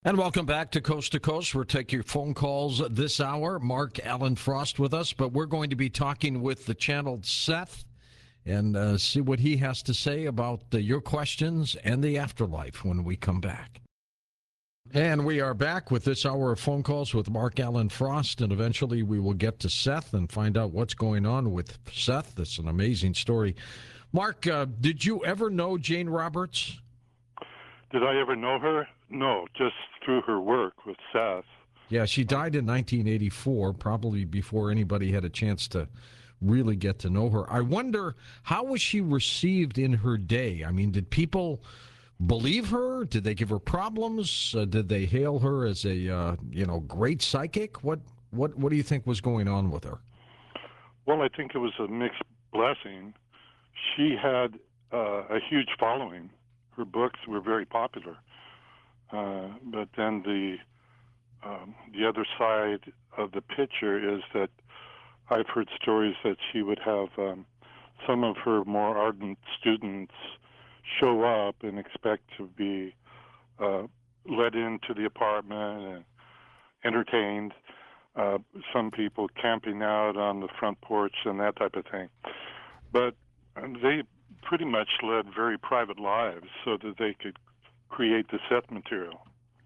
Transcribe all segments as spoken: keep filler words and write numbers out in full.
And welcome back to Coast to Coast. We'll take your phone calls this hour. Mark Alan Frost with us, but we're going to be talking with the channeled Seth and uh, see what he has to say about uh, your questions and the afterlife when we come back. And we are back with this hour of phone calls with Mark Alan Frost, and eventually we will get to Seth and find out what's going on with Seth. That's an amazing story. Mark, uh, did you ever know Jane Roberts? Did I ever know her? No, just through her work with Seth. Yeah, she died in nineteen eighty-four, probably before anybody had a chance to really get to know her. I wonder, how was she received in her day? I mean, did people believe her? Did they give her problems? Uh, did they hail her as a uh, you know great psychic? What what what do you think was going on with her? Well, I think it was a mixed blessing. She had uh, a huge following. Her books were very popular. Uh, but then the um, the other side of the picture is that I've heard stories that she would have um, some of her more ardent students show up and expect to be uh, led into the apartment and entertained. Uh, some people camping out on the front porch and that type of thing. But they pretty much led very private lives so that they could create the Seth material.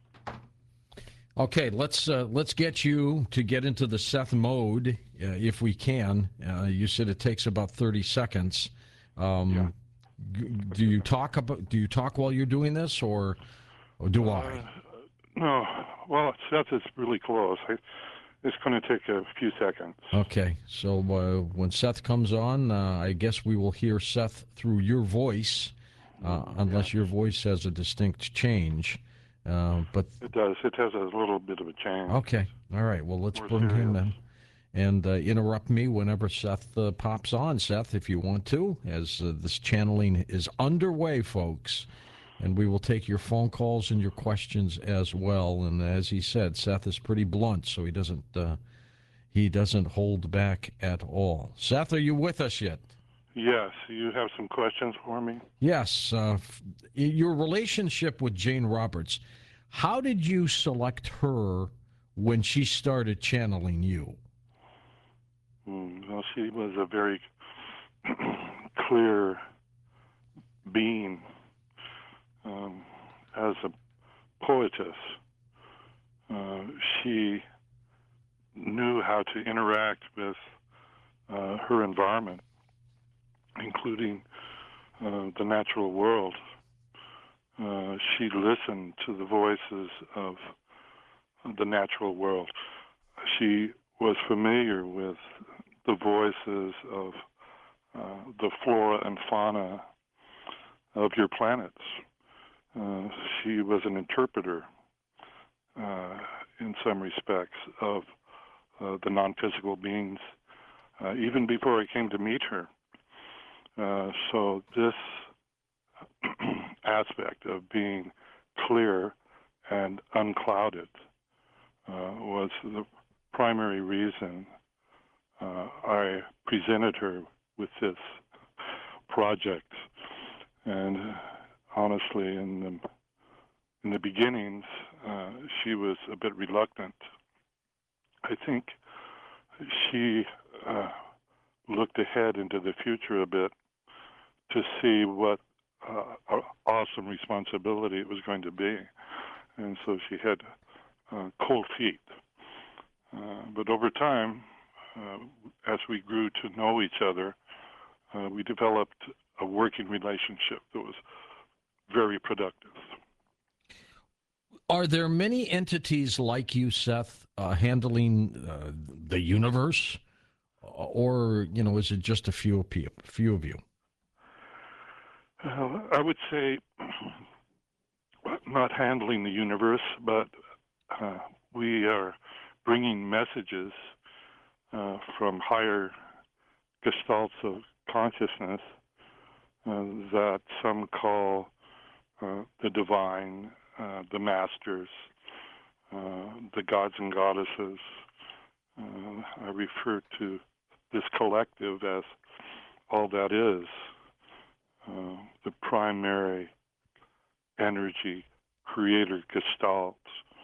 Okay, let's uh, let's get you to get into the Seth mode uh, if we can. Uh, you said it takes about thirty seconds. Um, Yeah. Do you talk about? Do you talk while you're doing this, or, or do Uh, I? no. Well, Seth is really close. I, it's going to take a few seconds. Okay, so uh, when Seth comes on, uh, I guess we will hear Seth through your voice, uh, unless Yeah. your voice has a distinct change. Uh, but It does. It has a little bit of a change. okay, all right. Well, let's More bring him serious. in and uh, interrupt me whenever Seth uh, pops on. Seth, if you want to, as uh, this channeling is underway, folks. And we will take your phone calls and your questions as well. And as he said, Seth is pretty blunt, so he doesn't uh, he doesn't hold back at all. Seth, are you with us yet? Yes. You have some questions for me? Yes. Uh, your relationship with Jane Roberts. How did you select her when she started channeling you? Mm, well, she was a very clear being um, as a poetess. Uh, she knew how to interact with uh, her environment, including uh, the natural world. Uh, she listened to the voices of the natural world. She was familiar with the voices of uh, the flora and fauna of your planets. Uh, she was an interpreter uh, in some respects of uh, the non-physical beings, uh, even before I came to meet her. Uh, so this aspect of being clear and unclouded uh, was the primary reason uh, I presented her with this project. And uh, honestly, in the in the beginnings, uh, she was a bit reluctant. I think she uh, looked ahead into the future a bit to see what uh, awesome responsibility it was going to be. And so she had uh, cold feet. Uh, but over time, uh, as we grew to know each other, uh, we developed a working relationship that was very productive. Are there many entities like you, Seth, uh, handling uh, the universe, or you know, is it just a few of you? Few of you? Uh, I would say not handling the universe, but uh, we are bringing messages uh, from higher gestalts of consciousness uh, that some call uh, the divine, uh, the masters, uh, the gods and goddesses. Uh, I refer to this collective as all that is, uh, the primary energy creator gestalts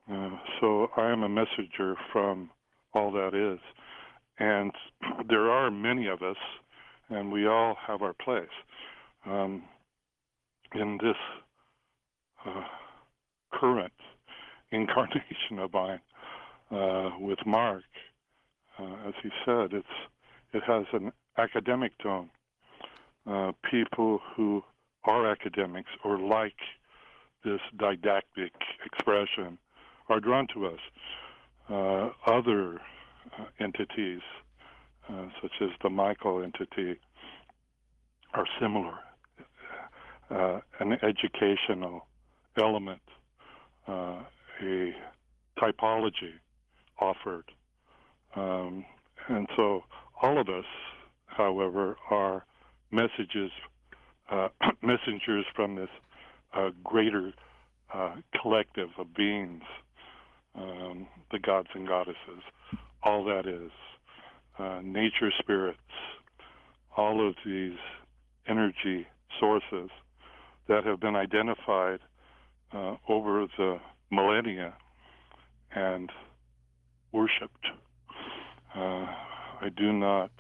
Uh, so I am a messenger from all that is. And there are many of us, and we all have our place. Um, in this uh, current incarnation of mine uh, with Mark, uh, as he said, it's it has an academic tone. Uh, people who are academics or like this didactic expression are drawn to us. Uh, other uh, entities, uh, such as the Michael entity, are similar. Uh, an educational element, uh, a typology offered. Um, and so all of us, however, are messages, uh, messengers from this uh, greater uh, collective of beings, um, the gods and goddesses, all that is, uh, nature spirits, all of these energy sources that have been identified uh, over the millennia and worshipped. Uh, I do not,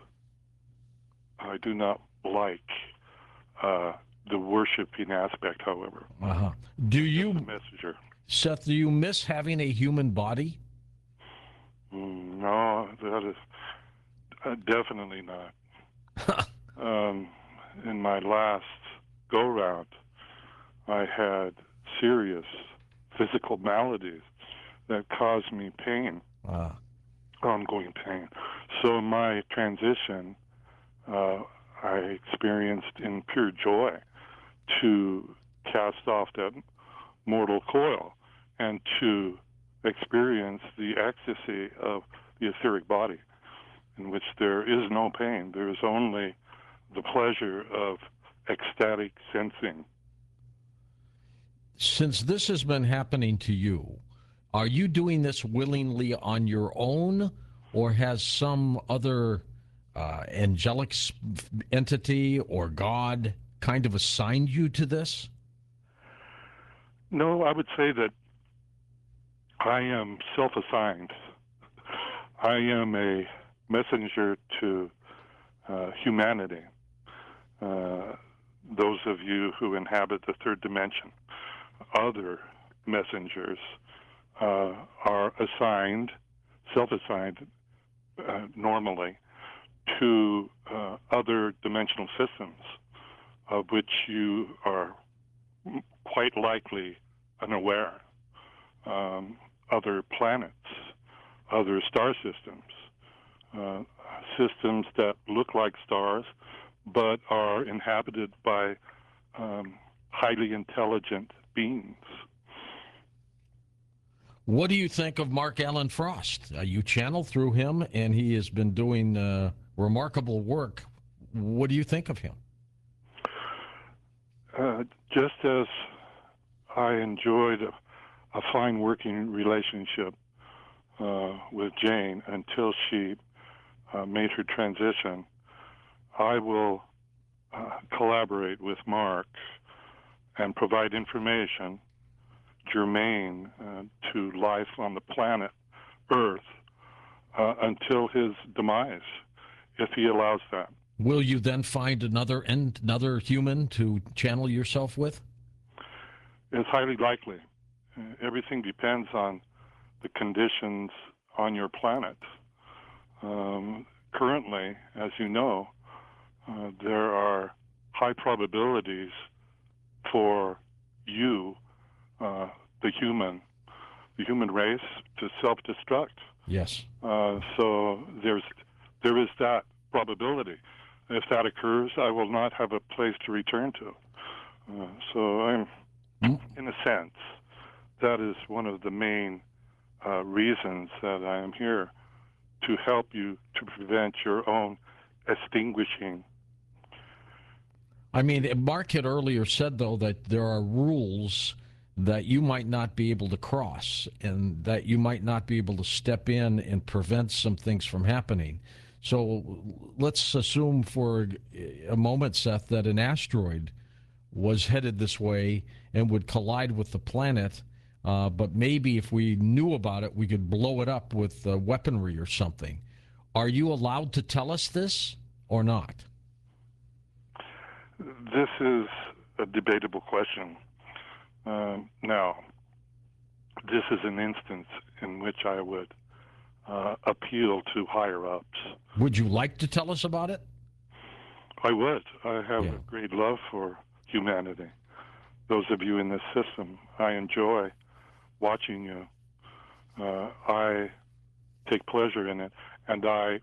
I do not like uh, the worshiping aspect, however. Uh-huh. Do you, messenger. Seth, do you miss having a human body? Mm, no, that is uh, definitely not. um, in my last go-round, I had serious physical maladies that caused me pain, uh. ongoing pain. So in my transition, uh, I experienced in pure joy to cast off that mortal coil and to experience the ecstasy of the etheric body, in which there is no pain. There is only the pleasure of ecstatic sensing. Since this has been happening to you, are you doing this willingly on your own, or has some other uh, angelic entity or God kind of assigned you to this? No, I would say that I am self-assigned. I am a messenger to uh, humanity. Uh, those of you who inhabit the third dimension, other messengers uh, are assigned, self-assigned uh, normally, to uh, other dimensional systems of which you are quite likely unaware. Um, other planets, other star systems, uh, systems that look like stars but are inhabited by um, highly intelligent beings. What do you think of Mark Alan Frost? Uh, you channel through him, and he has been doing uh, remarkable work. What do you think of him? Uh, just as I enjoyed a, a fine working relationship uh, with Jane until she uh, made her transition, I will uh, collaborate with Mark and provide information germane uh, to life on the planet Earth uh, until his demise, if he allows that. Will you then find another another human to channel yourself with? It's highly likely. Uh, everything depends on the conditions on your planet. Um, currently, as you know, uh, there are high probabilities for you, uh, the human, the human race, to self-destruct. Yes. Uh, so there's there is that probability. If that occurs, I will not have a place to return to. Uh, so I'm, mm. in a sense, that is one of the main uh, reasons that I am here, to help you to prevent your own extinguishing. I mean, Mark had earlier said, though, that there are rules that you might not be able to cross and that you might not be able to step in and prevent some things from happening. So let's assume for a moment, Seth, that an asteroid was headed this way and would collide with the planet. uh, but maybe if we knew about it, we could blow it up with uh, weaponry or something. Are you allowed to tell us this or not? This is a debatable question. Um, now, this is an instance in which I would uh, appeal to higher ups. Would you like to tell us about it? I would. I have Yeah. a great love for humanity. Those of you in this system, I enjoy watching you. Uh, I take pleasure in it, and I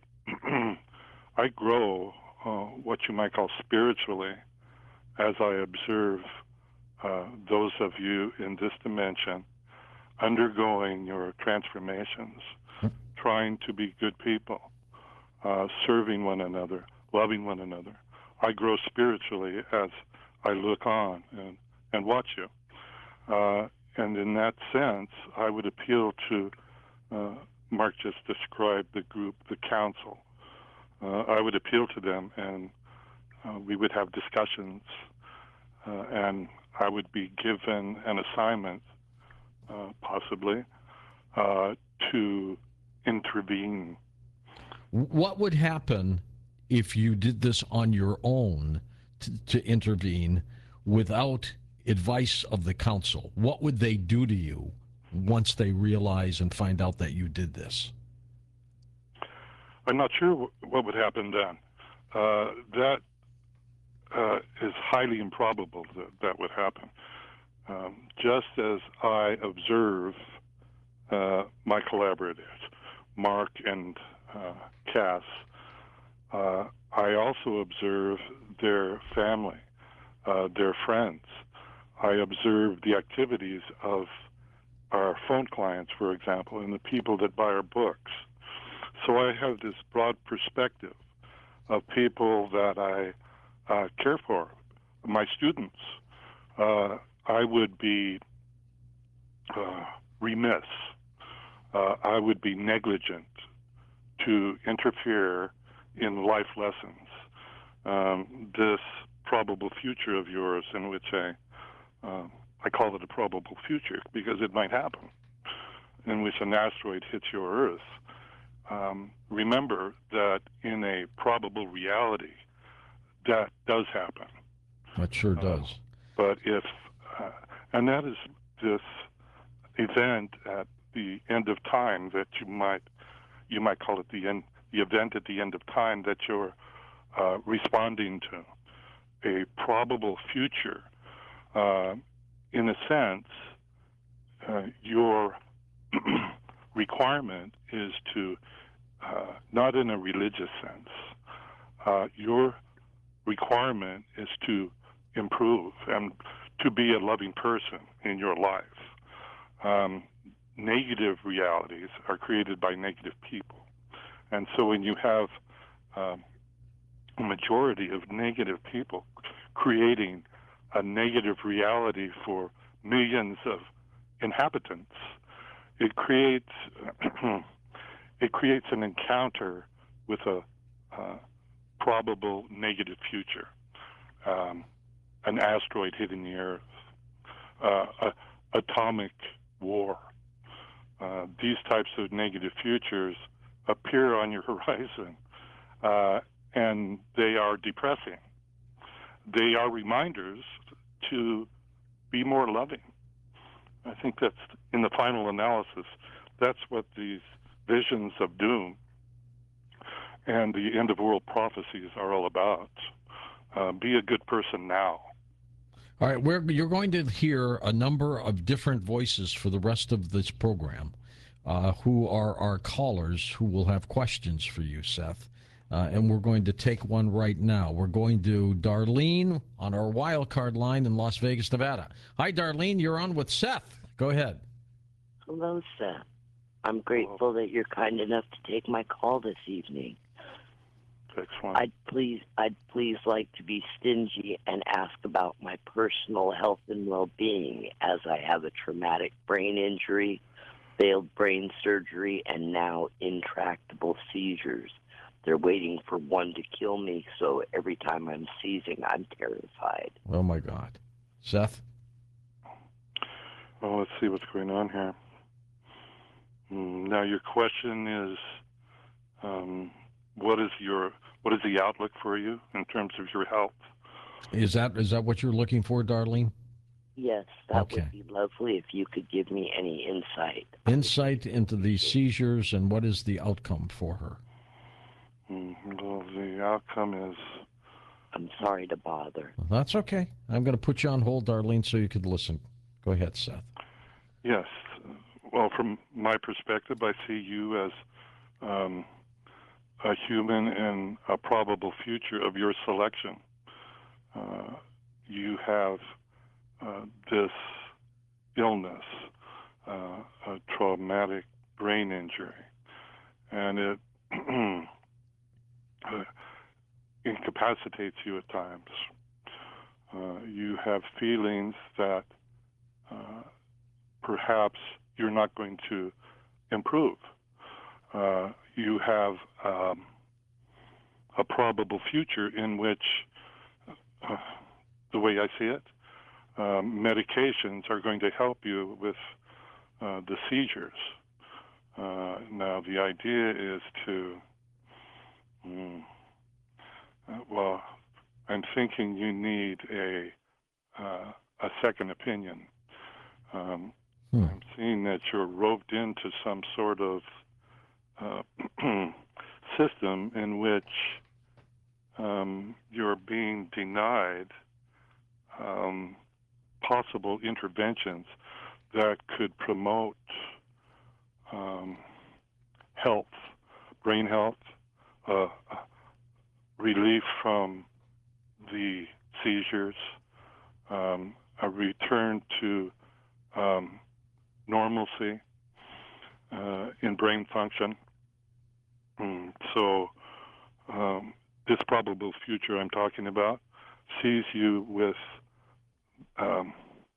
I grow uh, what you might call spiritually as I observe uh, those of you in this dimension undergoing your transformations, trying to be good people, uh, serving one another, loving one another. I grow spiritually as I look on and, and watch you. Uh, and in that sense, I would appeal to, uh, Mark just described the group, the council. Uh, I would appeal to them, and uh, we would have discussions, uh, and I would be given an assignment, uh, possibly, uh, to intervene. What would happen if you did this on your own to, to intervene without advice of the council? What would they do to you once they realize and find out that you did this? I'm not sure what would happen then. Uh, that uh, is highly improbable that that would happen. Um, just as I observe uh, my collaborators, Mark and uh, Cass, uh, I also observe their family, uh, their friends. I observe the activities of our phone clients, for example, and the people that buy our books. So I have this broad perspective of people that I uh, care for, my students. Uh, I would be uh, remiss, uh, I would be negligent to interfere in life lessons. Um, this probable future of yours, in which I, uh, I call it a probable future because it might happen, in which an asteroid hits your Earth. Um, remember that in a probable reality, that does happen. That sure does. Uh, but if, uh, and that is this event at the end of time that you might, you might call it the end, the event at the end of time that you're uh, responding to, a probable future. Uh, in a sense, uh, your requirement is to, uh, not in a religious sense, uh, your requirement is to improve and to be a loving person in your life. Um, negative realities are created by negative people. And so when you have um, a majority of negative people creating a negative reality for millions of inhabitants, it creates it creates an encounter with a uh, probable negative future, um, an asteroid hitting the Earth, uh, a, atomic war. Uh, these types of negative futures appear on your horizon, uh, and they are depressing. They are reminders to be more loving. I think that's, in the final analysis, that's what these visions of doom and the end of world prophecies are all about. Uh, be a good person now. All right, we're, you're going to hear a number of different voices for the rest of this program, uh, who are our callers who will have questions for you, Seth. Uh, and we're going to take one right now. We're going to Darlene on our wild card line in Las Vegas, Nevada. Hi, Darlene. You're on with Seth. Go ahead. Hello, Seth. I'm grateful that you're kind enough to take my call this evening. Excellent. I'd please, I'd please like to be stingy and ask about my personal health and well-being, as I have a traumatic brain injury, failed brain surgery, and now intractable seizures. They're waiting for one to kill me, so every time I'm seizing, I'm terrified. Oh, my God. Seth? Well, let's see what's going on here. Mm, Now, your question is, um, what is your what is the outlook for you in terms of your health? Is that is that what you're looking for, Darlene? Yes, that Okay. would be lovely if you could give me any insight. Insight into the seizures and what is the outcome for her? Mm, Well, the outcome is I'm sorry to bother. That's okay. I'm going to put you on hold, Darlene, so you could listen. Go ahead, Seth. yes. Well, from my perspective, I see you as um, a human in a probable future of your selection. Uh, you have uh, this illness, uh, a traumatic brain injury, and it uh, incapacitates you at times. Uh, you have feelings that uh, perhaps you're not going to improve. Uh, you have um, a probable future in which, uh, the way I see it, um, medications are going to help you with uh, the seizures. Uh, now, the idea is to, mm, uh, well, I'm thinking you need a uh, a second opinion. Um, Hmm. I'm seeing that you're roped into some sort of uh, system in which um, you're being denied um, possible interventions that could promote um, health, brain health, uh, relief from the seizures, um, a return to um, normalcy uh, in brain function. Mm, so um, this probable future I'm talking about sees you with um,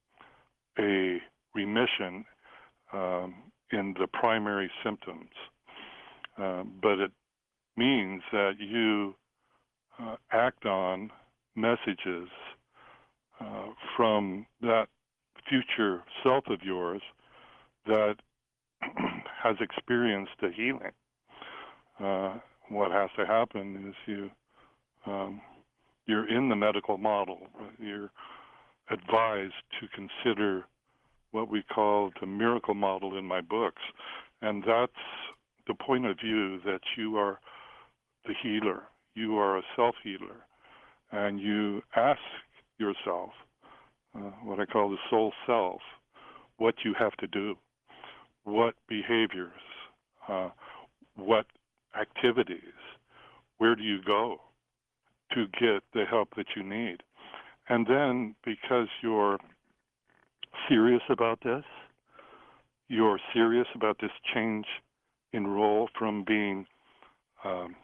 a remission um, in the primary symptoms, uh, but it means that you uh, act on messages uh, from that future self of yours that has experienced a healing. Uh, what has to happen is you um, you're in the medical model. You're advised to consider what we call the miracle model in my books, and that's the point of view that you are the healer. You are a self-healer, and you ask yourself, uh, what I call the soul self, what you have to do, what behaviors, uh, what activities, where do you go to get the help that you need. And then, because you're serious about this, you're serious about this change in role from being um,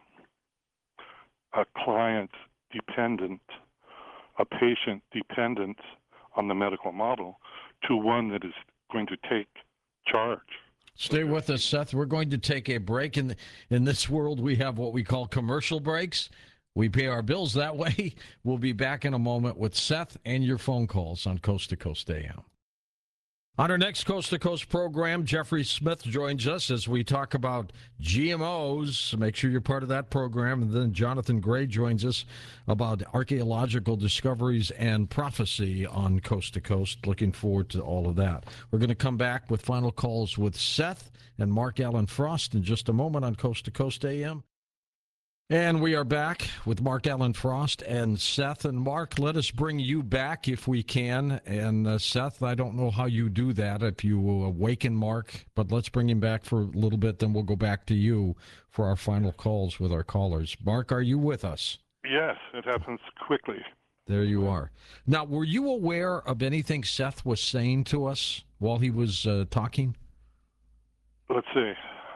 a client dependent, a patient dependent on the medical model, to one that is going to take charge. Stay with us, Seth. We're going to take a break. In, in this world, we have what we call commercial breaks. We pay our bills that way. We'll be back in a moment with Seth and your phone calls on Coast to Coast A M. On our next Coast to Coast program, Jeffrey Smith joins us as we talk about G M Os. Make sure you're part of that program. And then Jonathan Gray joins us about archaeological discoveries and prophecy on Coast to Coast. Looking forward to all of that. We're going to come back with final calls with Seth and Mark Allen Frost in just a moment on Coast to Coast A M. And we are back with Mark Allen Frost and Seth. And Mark, let us bring you back if we can. And uh, Seth, I don't know how you do that, if you awaken Mark, but let's bring him back for a little bit, then we'll go back to you for our final calls with our callers. Mark, are you with us? Yes, it happens quickly. There you are. Now, were you aware of anything Seth was saying to us while he was uh, talking? Let's see.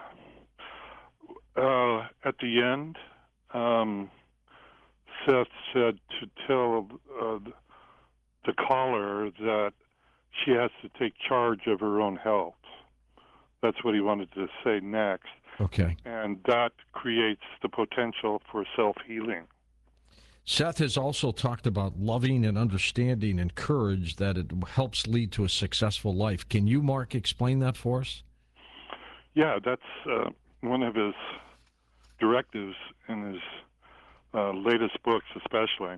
Uh, at the end, um, Seth said to tell uh, the caller that she has to take charge of her own health. That's what he wanted to say next. Okay. And that creates the potential for self-healing. Seth has also talked about loving and understanding and courage, that it helps lead to a successful life. Can you, Mark, explain that for us? Yeah, that's uh, one of his directives in his uh, latest books, especially.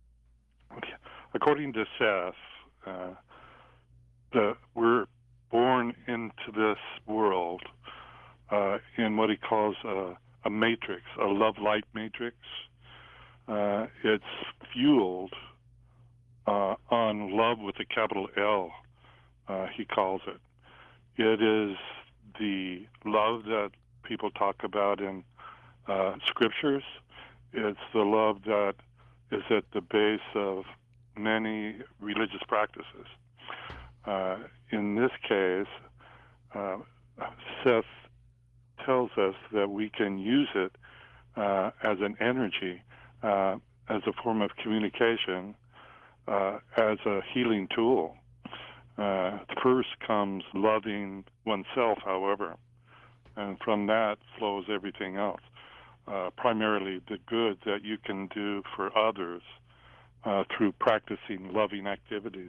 According to Seth, uh, the, we're born into this world uh, in what he calls a, a matrix, a love-light matrix. Uh, it's fueled uh, on love with a capital L, uh, he calls it. It is the love that people talk about in uh, scriptures. It's the love that is at the base of many religious practices. Uh, in this case, uh, Seth tells us that we can use it uh, as an energy, uh, as a form of communication, uh, as a healing tool. Uh, first comes loving oneself, however, and from that flows everything else. Uh, primarily the good that you can do for others uh, through practicing loving activities.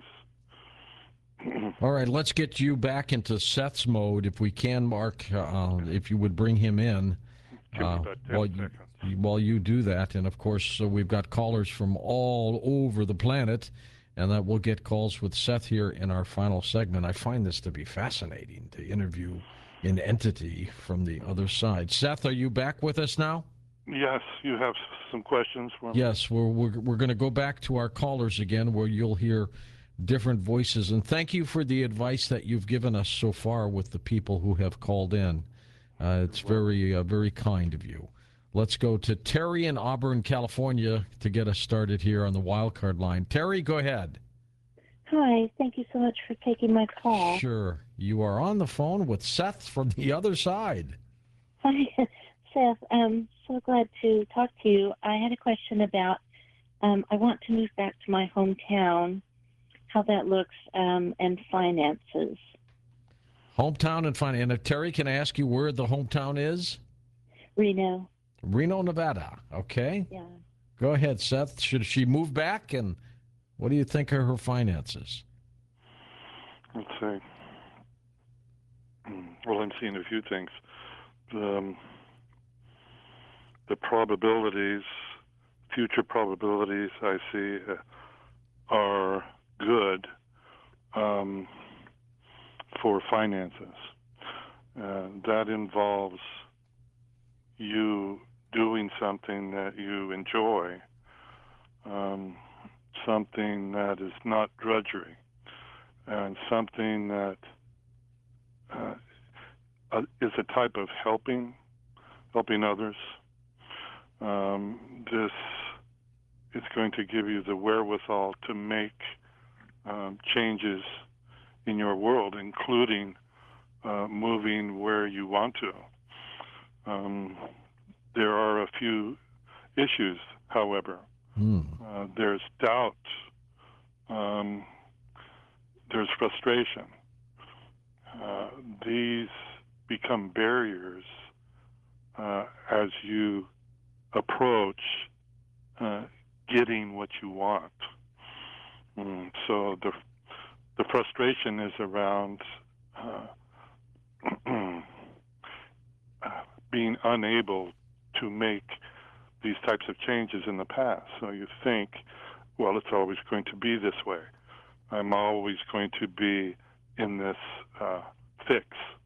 All right, let's get you back into Seth's mode, if we can, Mark, uh, if you would bring him in. Give me Uh, about ten while, seconds. you, while you do that, and of course, so we've got callers from all over the planet, and that we'll get calls with Seth here in our final segment. I find this to be fascinating, to interview an entity from the other side. Seth, are you back with us now? Yes, you have some questions for me? Yes, we're, we're, we're going to go back to our callers again, where you'll hear different voices. And thank you for the advice that you've given us so far with the people who have called in. Uh, it's very, uh, very kind of you. Let's go to Terry in Auburn, California, to get us started here on the wild card line. Terry, go ahead. Hi, thank you so much for taking my call. Sure. You are on the phone with Seth from the other side. Hi, Seth. I'm so glad to talk to you. I had a question about, um, I want to move back to my hometown, how that looks, um, and finances. Hometown and finance. And if Terry, can I ask you where the hometown is? Reno. Reno, Nevada. Okay. Yeah. Go ahead, Seth. Should she move back? And what do you think are her finances? Let's see. Well, I'm seeing a few things. The, um, the probabilities, future probabilities I see uh, are good um, for finances. Uh, that involves you doing something that you enjoy, um, something that is not drudgery, and something that uh, uh, is a type of helping, helping others. Um, this is going to give you the wherewithal to make um, changes in your world, including uh, moving where you want to. Um, there are a few issues, however. Hmm. Uh, there's doubt. Um, there's frustration. Uh, these become barriers uh, as you approach uh, getting what you want. Mm, so the the frustration is around uh, being unable to make these types of changes in the past. So you think, well, it's always going to be this way. I'm always going to be in this uh, fix.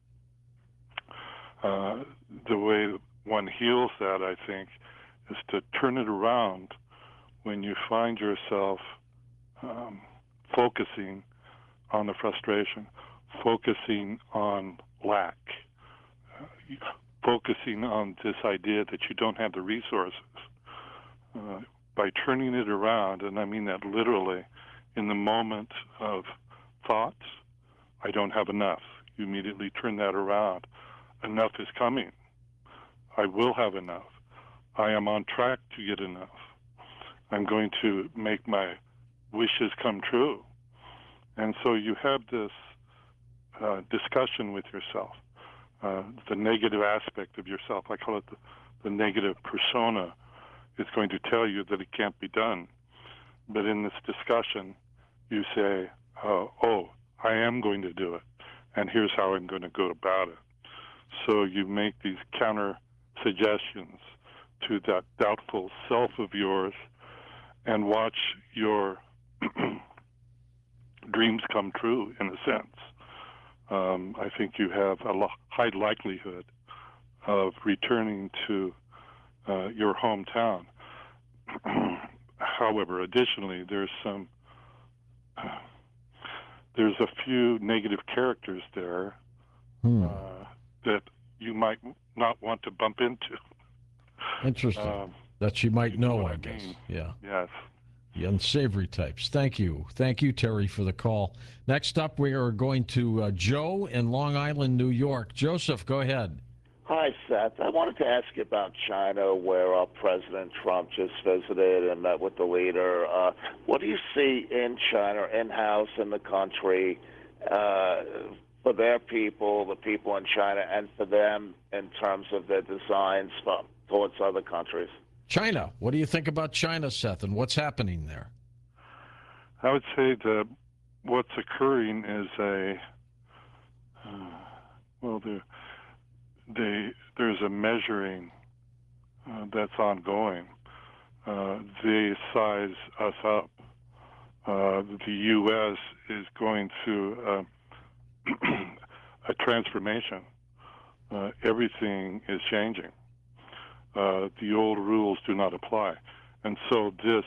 Uh, the way one heals that, I think, is to turn it around when you find yourself um, focusing on the frustration, focusing on lack, uh, focusing on this idea that you don't have the resources. Uh, by turning it around, and I mean that literally, in the moment of thoughts, I don't have enough. You immediately turn that around. Enough is coming. I will have enough. I am on track to get enough. I'm going to make my wishes come true. And so you have this uh, discussion with yourself, uh, the negative aspect of yourself. I call it the, the negative persona. is going to tell you that it can't be done. But in this discussion, you say, uh, oh, I am going to do it, and here's how I'm going to go about it. So you make these counter suggestions to that doubtful self of yours and watch your dreams come true, in a sense. Um, I think you have a lo- high likelihood of returning to uh, your hometown. However, additionally, there's some uh, there's a few negative characters there Hmm. uh, that you might not want to bump into. Interesting. Um, that she might you know know, what I I guess. mean. Yeah. yes. The unsavory types. Thank you. Thank you, Terry, for the call. Next up, we are going to uh, Joe in Long Island, New York. Joseph, go ahead. Hi, Seth. I wanted to ask you about China, where uh, President Trump just visited and met with the leader. Uh, what do you see in China, in-house in the country, uh, for their people, the people in China, and for them in terms of their designs for, towards other countries? China. What do you think about China, Seth, and what's happening there? I would say that what's occurring is a, uh, well, the, they, there's a measuring uh, that's ongoing. Uh, they size us up. Uh, the U S is going through uh, a transformation. Uh, everything is changing. Uh, the old rules do not apply. And so this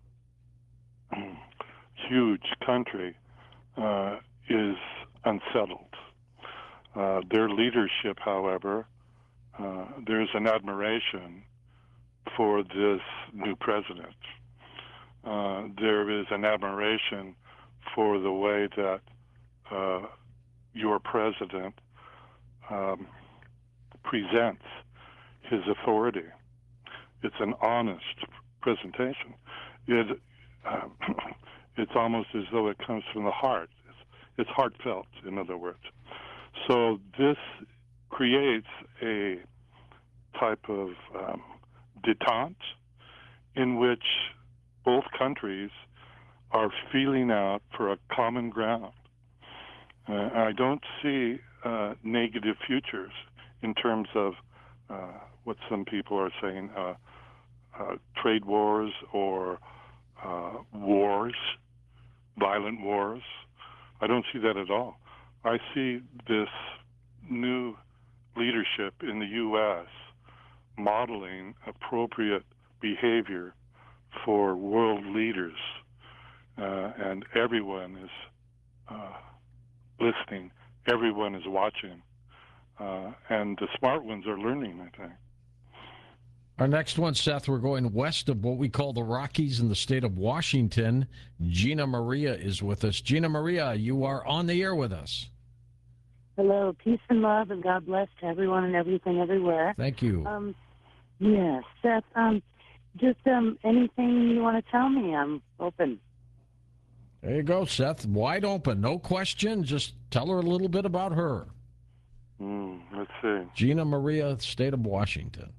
huge country uh, is unsettled. Uh, their leadership, however, uh, there's an admiration for this new president. Uh, there is an admiration for the way that uh, your president um, presents his authority. It's an honest presentation. It, uh, it's almost as though it comes from the heart. It's, it's heartfelt, in other words. So this creates a type of um, detente in which both countries are feeling out for a common ground. Uh, I don't see uh, negative futures in terms of uh, what some people are saying, uh, uh, trade wars or uh, wars, violent wars. I don't see that at all. I see this new leadership in the U S modeling appropriate behavior for world leaders, uh, and everyone is uh, listening, everyone is watching, uh, and the smart ones are learning, I think. Our next one, Seth, we're going west of what we call the Rockies in the state of Washington. Gina Maria is with us. Gina Maria, you are on the air with us. Hello, peace and love, and God bless to everyone and everything everywhere. Thank you. Um, yes, Seth, um, just um, anything you want to tell me, I'm open. There you go, Seth. Wide open, no question. Just tell her a little bit about her. Mm, let's see. Gina Maria, state of Washington.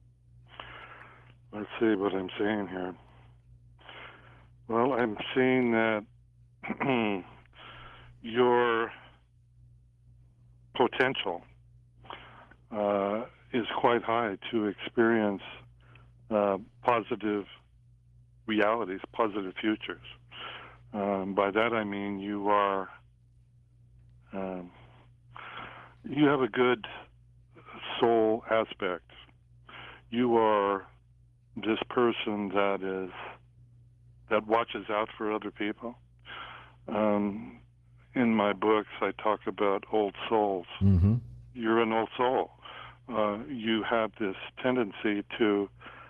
Let's see what I'm seeing here. Well, I'm seeing that your potential uh, is quite high to experience uh, positive realities, positive futures. Um, by that I mean you are, um, you have a good soul aspect. You are this person that is, that watches out for other people. Um, in my books, I talk about old souls. Mm-hmm. You're an old soul. Uh, you have this tendency to,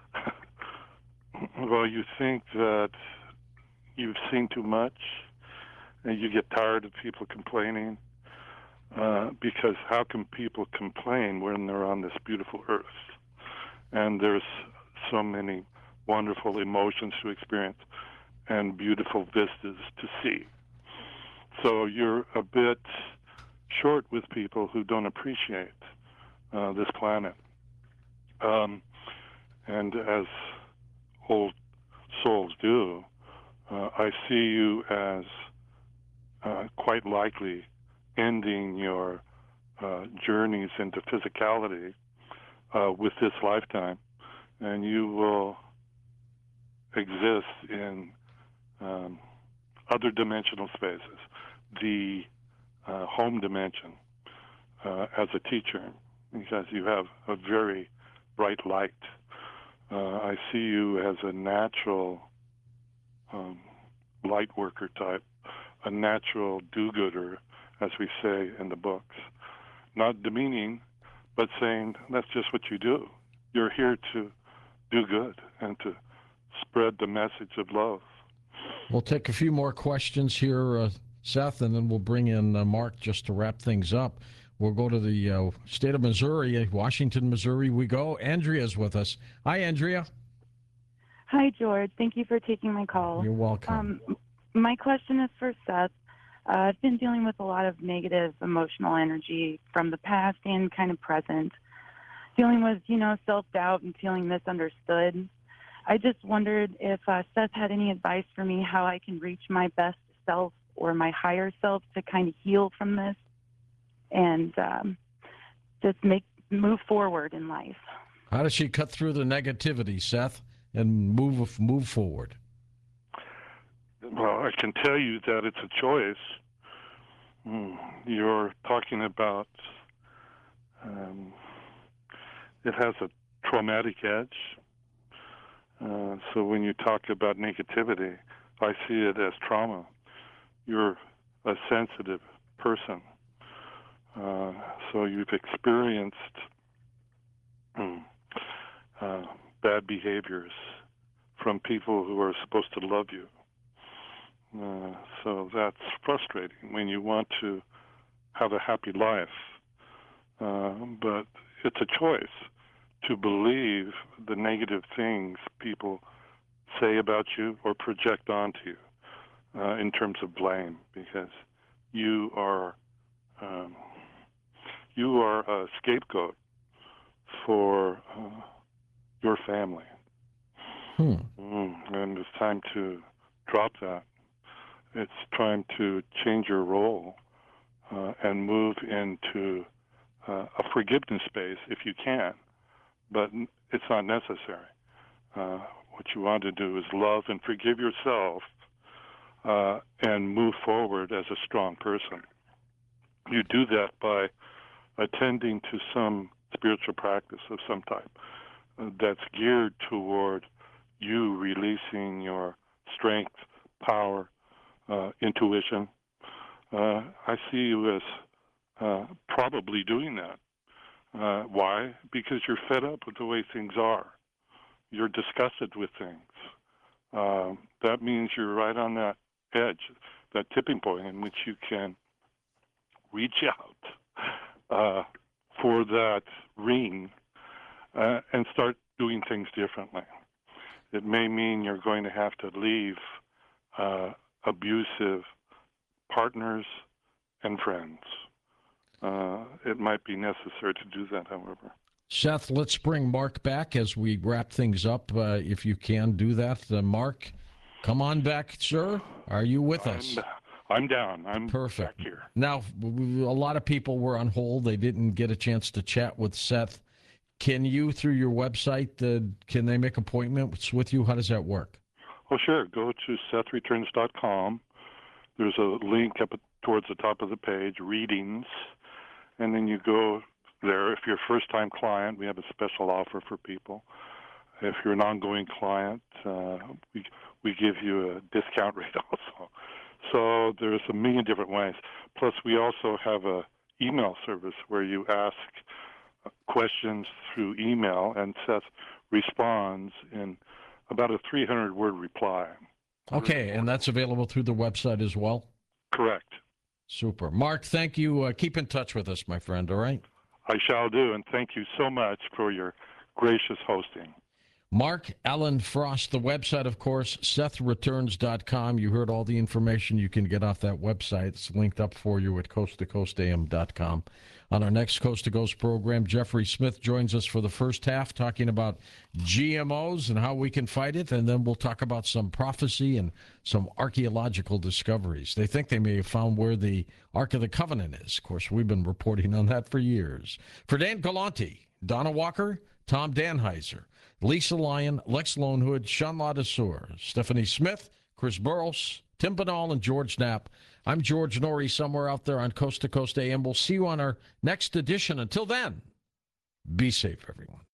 well, you think that you've seen too much, and you get tired of people complaining, uh, because how can people complain when they're on this beautiful earth? And there's so many wonderful emotions to experience and beautiful vistas to see. So you're a bit short with people who don't appreciate uh, this planet. Um, and as old souls do, uh, I see you as uh, quite likely ending your uh, journeys into physicality uh, with this lifetime, and you will exist in um, other dimensional spaces, the uh, home dimension, uh, as a teacher, because you have a very bright light. Uh, I see you as a natural um, light worker type, a natural do-gooder, as we say in the books. Not demeaning, but saying that's just what you do. You're here to do good and to spread the message of love. We'll take a few more questions here, uh, Seth, and then we'll bring in uh, Mark just to wrap things up. We'll go to the uh, state of Missouri, Washington, Missouri we go. Andrea's with us. Hi, Andrea. Hi, George. Thank you for taking my call. You're welcome. Um, my question is for Seth. Uh, I've been dealing with a lot of negative emotional energy from the past and kind of present. Dealing with, you know, self-doubt and feeling misunderstood. I just wondered if uh, Seth had any advice for me how I can reach my best self or my higher self to kind of heal from this and um, just make move forward in life. How does she cut through the negativity, Seth, and move move forward? Well, I can tell you that it's a choice. Mm, you're talking about, um, it has a traumatic edge. Uh, so when you talk about negativity, I see it as trauma. You're a sensitive person. Uh, so you've experienced mm, uh, bad behaviors from people who are supposed to love you. Uh, so that's frustrating when you want to have a happy life. Uh, but it's a choice to believe the negative things people say about you or project onto you uh, in terms of blame, because you are um, you are a scapegoat for uh, your family. Hmm. Mm, and it's time to drop that. It's time to change your role uh, and move into uh, a forgiveness space if you can, but it's not necessary. Uh, what you want to do is love and forgive yourself uh, and move forward as a strong person. You do that by attending to some spiritual practice of some type uh, that's geared toward you releasing your strength, power, uh, intuition. Uh, I see you as uh, probably doing that. Uh, why? Because you're fed up with the way things are. You're disgusted with things. Uh, that means you're right on that edge, that tipping point in which you can reach out uh, for that ring uh, and start doing things differently. It may mean you're going to have to leave uh, abusive partners and friends. Uh, it might be necessary to do that, however. Seth, let's bring Mark back as we wrap things up. Uh, if you can do that, uh, Mark, come on back, sir. Are you with us? I'm, I'm down. I'm Perfect. back here. Now, w- a lot of people were on hold. They didn't get a chance to chat with Seth. Can you, through your website, uh, can they make appointments with you? How does that work? Oh, sure. Go to seth returns dot com. There's a link up towards the top of the page, readings, and then you go there. If you're a first-time client, we have a special offer for people. If you're an ongoing client, uh, we we give you a discount rate also. So there's a million different ways. Plus, we also have a email service where you ask questions through email, and Seth responds in about a three hundred word reply. Okay, and that's available through the website as well? Correct. Super. Mark, thank you. Uh, keep in touch with us, my friend, all right? I shall do, and thank you so much for your gracious hosting. Mark Alan Frost, the website, of course, Seth Returns dot com. You heard all the information you can get off that website. It's linked up for you at coast to coast a m dot com. On our next Coast to Coast program, Jeffrey Smith joins us for the first half, talking about G M Os and how we can fight it, and then we'll talk about some prophecy and some archaeological discoveries. They think they may have found where the Ark of the Covenant is. Of course, we've been reporting on that for years. For Dan Galante, Donna Walker, Tom Danheiser, Lisa Lyon, Lex Lonehood, Sean Ladesseur, Stephanie Smith, Chris Burrows, Tim Banal, and George Knapp. I'm George Norrie, somewhere out there on Coast to Coast A M. We'll see you on our next edition. Until then, be safe, everyone.